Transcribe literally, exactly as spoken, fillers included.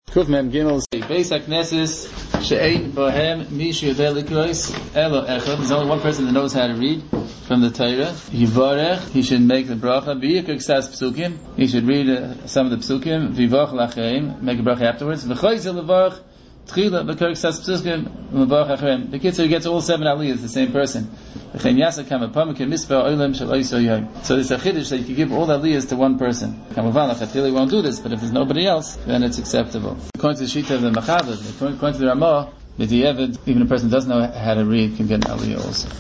Kuf Mem Gimel Beis HaKnesses She'ein Bohem Mish Yodei Likros Elo Echad. There's only one person that knows how to read from the Torah. Yivarech, he should make the bracha. V'yikuk Sas Psukim, he should read uh, some of the Psukim. V'yivach Lacheim, make a bracha afterwards. V'choyzel Levarech Tchila V'yikuk Sas Psukim V'yivach Lacheim. The kid so he gets all seven aliyahs, the same person. V'chein Yasa Kama Pamikin Mispa Olam Shel Oiso Yom. So there's a chiddush that you can give all the aliyahs to one person. Kamavan Lachatili won't do this, but if there's nobody else, then it's acceptable. According to the Shita of the Machaber, according to the Ramah, the Diavad, even a person who doesn't know how to read can get an aliyah also.